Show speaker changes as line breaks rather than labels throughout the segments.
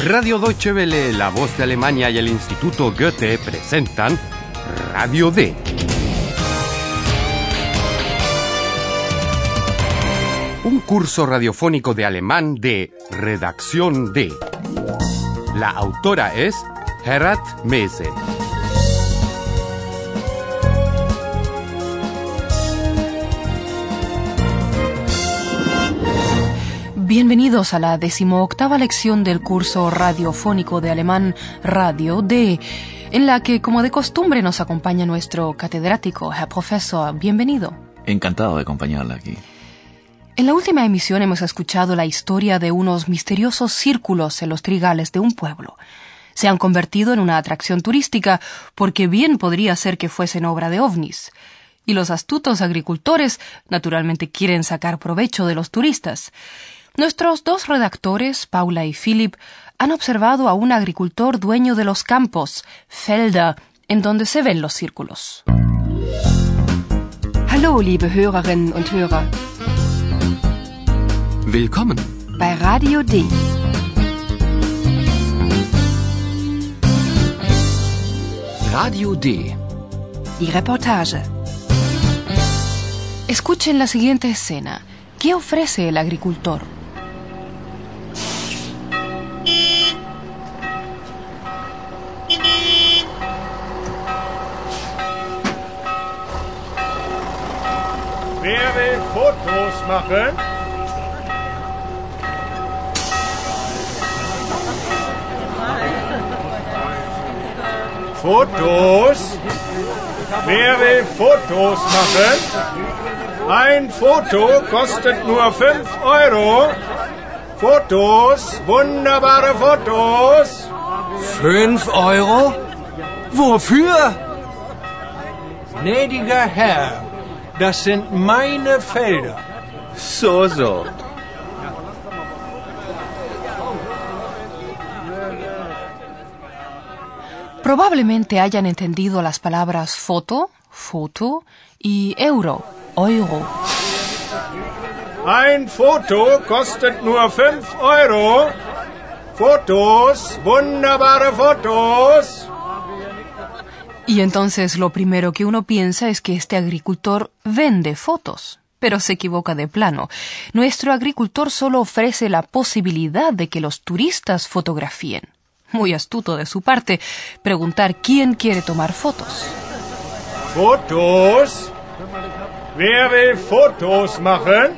Radio Deutsche Welle, La Voz de Alemania y el Instituto Goethe presentan Radio D. Un curso radiofónico de alemán de Redacción D. La autora es Herat Mese.
Bienvenidos a la 18ª lección del curso radiofónico de alemán Radio D, en la que, como de costumbre, nos acompaña nuestro catedrático, Herr Professor. Bienvenido.
Encantado de acompañarla aquí.
En la última emisión hemos escuchado la historia de unos misteriosos círculos en los trigales de un pueblo. Se han convertido en una atracción turística porque bien podría ser que fuesen obra de ovnis. Y los astutos agricultores, naturalmente, quieren sacar provecho de los turistas. Nuestros dos redactores, Paula y Philipp, han observado a un agricultor dueño de los campos, Felder, en donde se ven los círculos.
Hallo, liebe Hörerinnen und Hörer.
Willkommen
Bei Radio D.
Radio D.
Die Reportage.
Escuchen la siguiente escena. ¿Qué ofrece el agricultor?
Wer will Fotos machen? Fotos? Wer will Fotos machen? Ein Foto kostet nur 5 Euro. Fotos, wunderbare Fotos.
5 Euro? Wofür? Gnädiger Herr, das sind meine Felder.
So.
Probablemente hayan entendido las palabras foto, y euro.
Ein Foto kostet nur 5 Euro. Fotos, wunderbare Fotos.
Y entonces lo primero que uno piensa es que este agricultor vende fotos. Pero se equivoca de plano. Nuestro agricultor solo ofrece la posibilidad de que los turistas fotografíen. Muy astuto de su parte preguntar quién quiere tomar fotos.
Fotos? Wer will Fotos machen?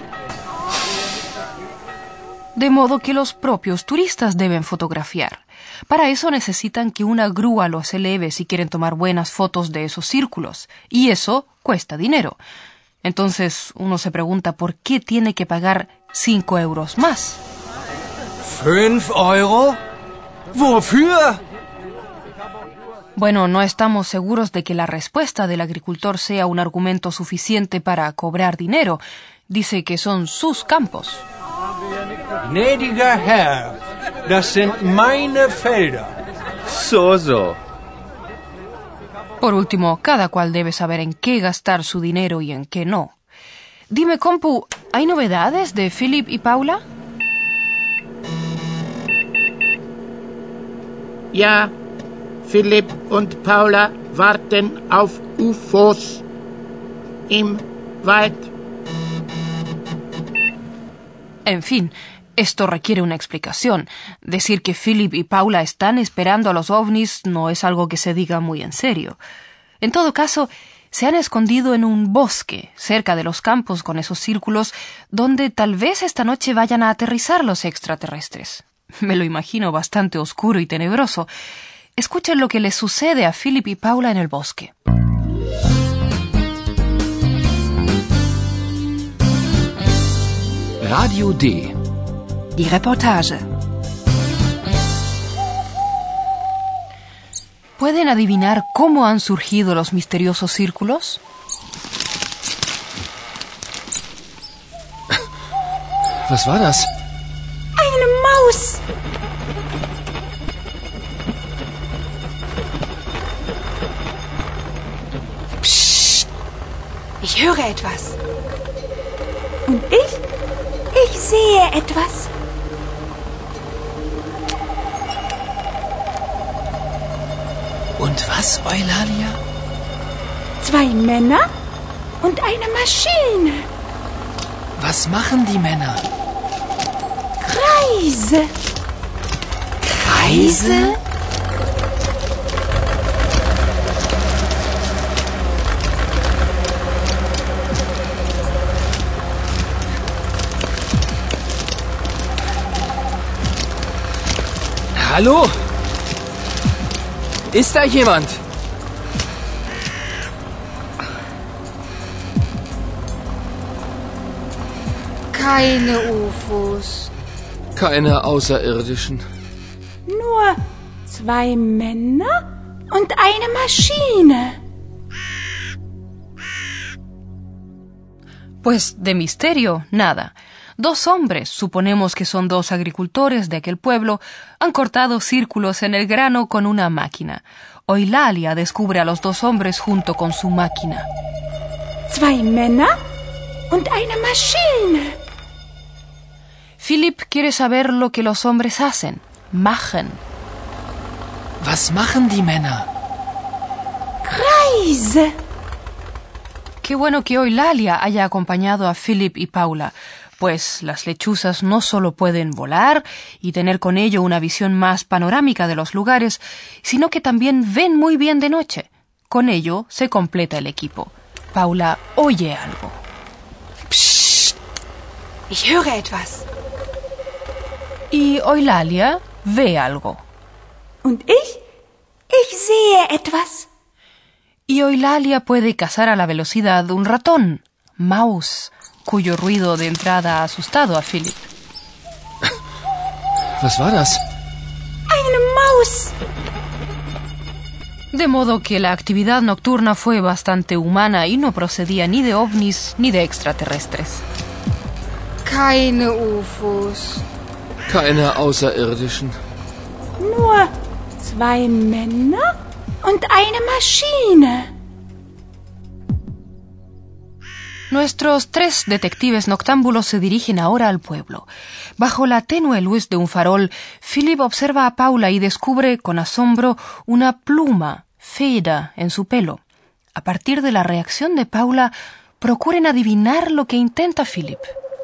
De modo que los propios turistas deben fotografiar. Para eso necesitan que una grúa los eleve si quieren tomar buenas fotos de esos círculos. Y eso cuesta dinero. Entonces uno se pregunta por qué tiene que pagar 5 euros más.
¿5 Euro? Wofür?
Bueno, no estamos seguros de que la respuesta del agricultor sea un argumento suficiente para cobrar dinero. Dice que son sus campos.
Gnädiger Herr, das sind meine Felder.
So.
Por último, cada cual debe saber en qué gastar su dinero y en qué no. Dime, compu, ¿hay novedades de Philipp y Paula?
Ja, Philipp und Paula warten auf UFOs im Wald.
En fin, esto requiere una explicación. Decir que Philipp y Paula están esperando a los ovnis no es algo que se diga muy en serio. En todo caso, se han escondido en un bosque, cerca de los campos con esos círculos, donde tal vez esta noche vayan a aterrizar los extraterrestres. Me lo imagino bastante oscuro y tenebroso. Escuchen lo que les sucede a Philipp y Paula en el bosque.
Radio D.
Die Reportage.
¿Pueden adivinar cómo han surgido los misteriosos círculos?
Was war das?
Eine Maus! Psst! Ich höre etwas. Und ich? Ich sehe etwas.
Und was, Eulalia?
2 Männer und eine Maschine.
Was machen die Männer?
Kreise.
Kreise? Hallo? Ist da jemand?
Keine UFOs.
Keine Außerirdischen.
Nur 2 Männer und eine Maschine.
Pues de misterio, nada. 2 hombres, suponemos que son 2 agricultores de aquel pueblo, han cortado círculos en el grano con una máquina. Eulalia descubre a los 2 hombres junto con su máquina.
2 Männer und eine Maschine.
Philip quiere saber lo que los hombres hacen. Machen.
Was machen die Männer?
Kreise.
Qué bueno que Eulalia haya acompañado a Philip y Paula, pues las lechuzas no solo pueden volar y tener con ello una visión más panorámica de los lugares, sino que también ven muy bien de noche. Con ello se completa el equipo. Paula oye algo.
Psst. Ich höre etwas.
Y Eulalia ve algo.
Und ich? Ich sehe etwas.
Y Eulalia puede cazar a la velocidad de un ratón, Maus, cuyo ruido de entrada ha asustado a Philip.
Was war das?
Eine Maus.
De modo que la actividad nocturna fue bastante humana y no procedía ni de ovnis ni de extraterrestres.
Keine UFOs.
Keine Außerirdischen.
Nur 2 Männer und eine Maschine.
Nuestros 3 detectives noctámbulos se dirigen ahora al pueblo. Bajo la tenue luz de un farol, Philip observa a Paula y descubre con asombro una pluma, Feder, en su pelo. A partir de la reacción de Paula, procuren adivinar lo que intenta Philip.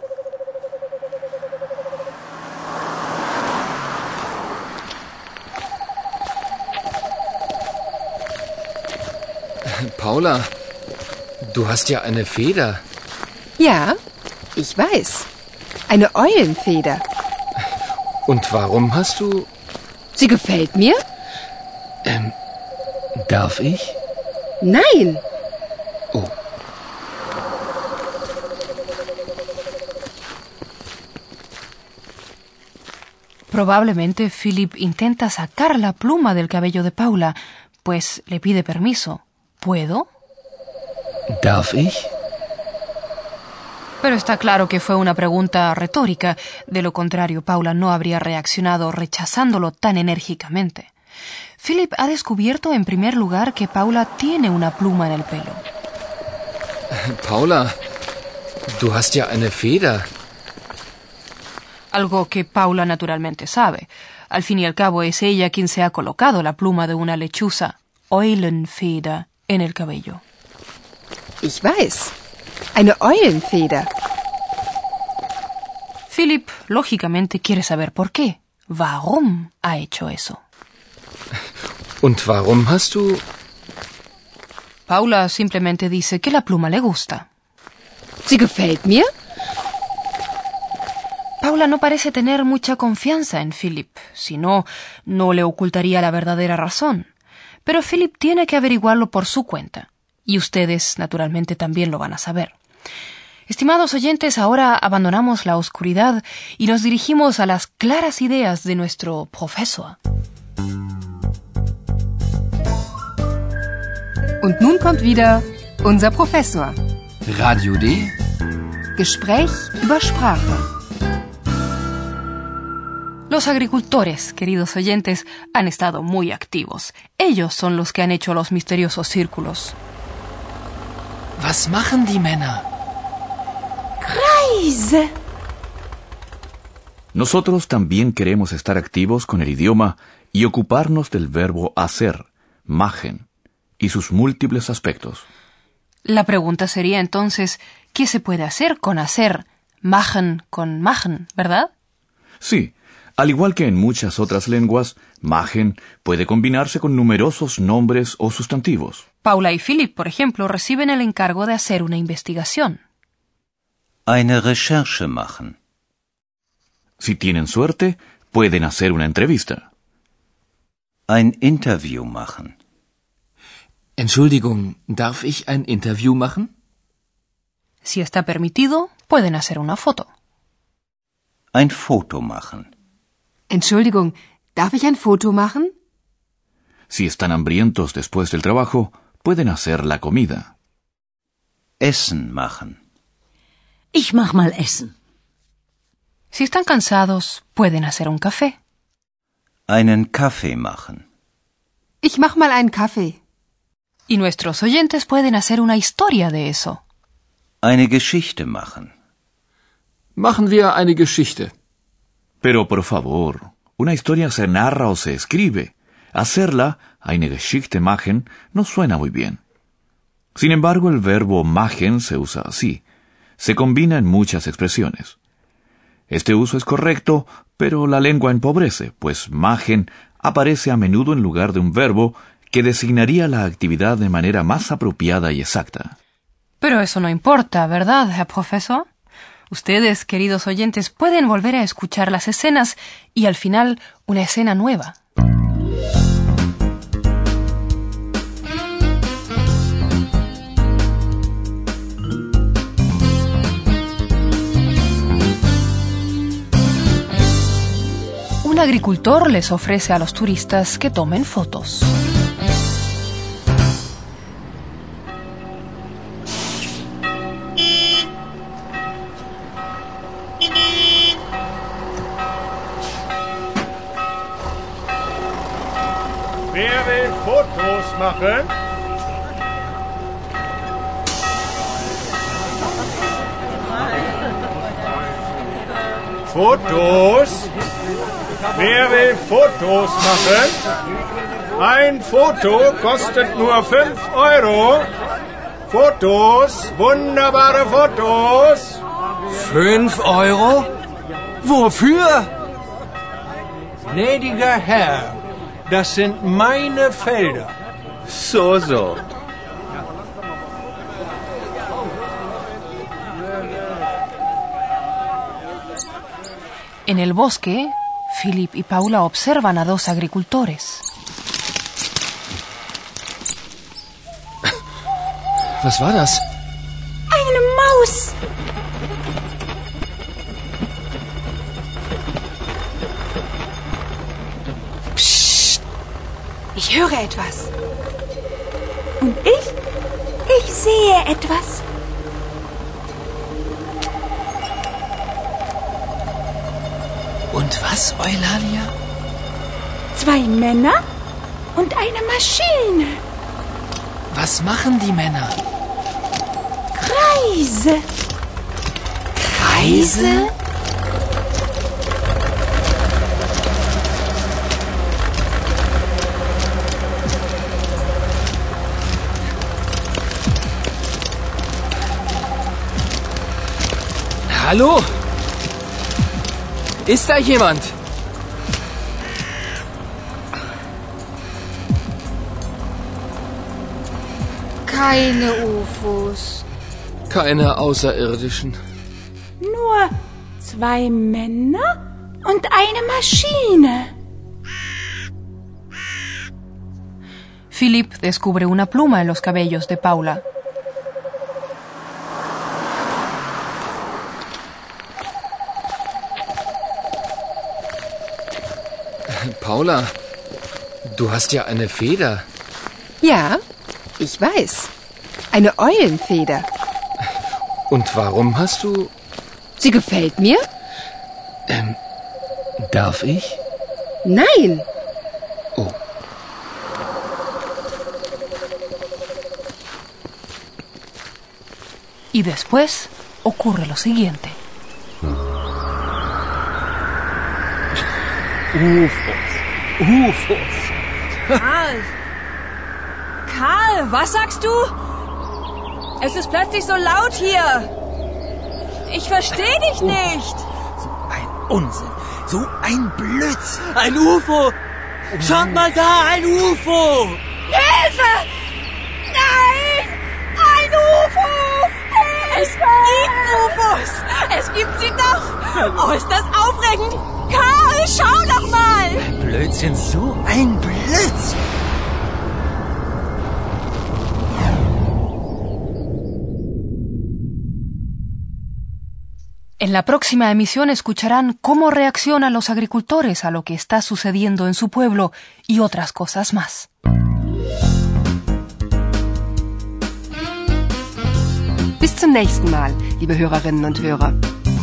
Paula, du hast ja eine Feder.
Ja, ich weiß. Eine Eulenfeder.
Und warum hast du...
Sie gefällt mir?
Darf ich?
Nein.
Oh.
Probablemente Philip intenta sacar la pluma del cabello de Paula, pues le pide permiso. ¿Puedo?
Darf ich?
Pero está claro que fue una pregunta retórica. De lo contrario, Paula no habría reaccionado rechazándolo tan enérgicamente. Philip ha descubierto en primer lugar que Paula tiene una pluma en el pelo.
Paula, du hast ja eine Feder.
Algo que Paula naturalmente sabe. Al fin y al cabo es ella quien se ha colocado la pluma de una lechuza, Eulenfeder, en el cabello.
Ich weiß. Eine Eulenfeder.
Philip, lógicamente, quiere saber por qué. ¿Warum ha hecho eso?
Und warum hast du...
Paula simplemente dice que la pluma le gusta.
Sie gefällt mir?
Paula no parece tener mucha confianza en Philip, si no, no le ocultaría la verdadera razón. Pero Philip tiene que averiguarlo por su cuenta. Y ustedes, naturalmente, también lo van a saber. Estimados oyentes, ahora abandonamos la oscuridad y nos dirigimos a las claras ideas de nuestro profesor.
Und nun kommt wieder unser Professor.
Radio D?
Gespräch über Sprache.
Los agricultores, queridos oyentes, han estado muy activos. Ellos son los que han hecho los misteriosos círculos.
Was machen die Männer?
Kreise.
Nosotros también queremos estar activos con el idioma y ocuparnos del verbo hacer, machen, y sus múltiples aspectos.
La pregunta sería entonces, ¿qué se puede hacer con hacer machen con machen, verdad?
Sí, al igual que en muchas otras lenguas, machen puede combinarse con numerosos nombres o sustantivos.
Paula y Philipp, por ejemplo, reciben el encargo de hacer una investigación.
Eine Recherche machen.
Si tienen suerte, pueden hacer una entrevista.
Ein Interview machen.
Entschuldigung, darf ich ein Interview machen?
Si está permitido, pueden hacer una foto.
Ein Foto machen.
Entschuldigung, darf ich ein Foto machen?
Si están hambrientos después del trabajo, pueden hacer la comida.
Essen machen.
Ich mach mal Essen.
Si están cansados, pueden hacer un café.
Einen Kaffee machen.
Ich mach mal einen Kaffee.
Y nuestros oyentes pueden hacer una historia de eso.
Eine Geschichte machen.
Machen wir eine Geschichte.
Pero por favor, una historia se narra o se escribe. Hacerla, eine Geschichte machen, no suena muy bien. Sin embargo, el verbo machen se usa así. Se combina en muchas expresiones. Este uso es correcto, pero la lengua empobrece, pues machen aparece a menudo en lugar de un verbo que designaría la actividad de manera más apropiada y exacta.
Pero eso no importa, ¿verdad, Herr Professor? Ustedes, queridos oyentes, pueden volver a escuchar las escenas y al final una escena nueva. Un agricultor les ofrece a los turistas que tomen fotos.
Wer will Fotos machen? Fotos? Wer will Fotos machen? Ein Foto kostet nur 5 €. Fotos, wunderbare Fotos.
5 €? Wofür? Gnädiger Herr, das sind meine Felder.
So.
En el bosque, Philipp y Paula observan a dos agricultores.
Was war das?
Eine Maus.
Psst. Ich höre etwas.
Und ich sehe etwas.
Und was, Eulalia?
2 Männer und eine Maschine.
Was machen die Männer?
Kreise.
Kreise? Hallo? Ist da jemand?
Keine UFOs.
Keine Außerirdischen.
Nur 2 Männer und eine Maschine.
Philipp descubre una pluma en los cabellos de Paula.
Paula, du hast ja eine Feder.
Ja, ich weiß. Eine Eulenfeder.
Und warum hast du...
Sie gefällt mir?
Darf ich?
Nein.
Oh.
Y después ocurre lo siguiente.
UFOs.
Karl, was sagst du? Es ist plötzlich so laut hier. Ich verstehe dich nicht.
So ein Unsinn. So ein Blödsinn. Ein UFO. Schaut mal da, ein UFO.
Hilfe! Nein! Ein UFO!
Es gibt UFOs. Es gibt sie doch. Oh, ist das aufregend. Karl, schau doch mal.
Blödsinn, so ein Blödsinn.
En la próxima emisión escucharán cómo reaccionan los agricultores a lo que está sucediendo en su pueblo y otras cosas más.
Bis zum nächsten Mal, liebe Hörerinnen und Hörer.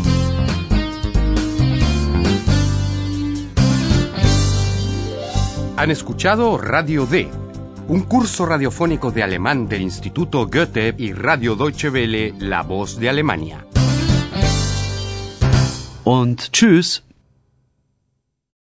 Han escuchado Radio D, un curso radiofónico de alemán del Instituto Goethe y Radio Deutsche Welle, La Voz de Alemania.
Und tschüss.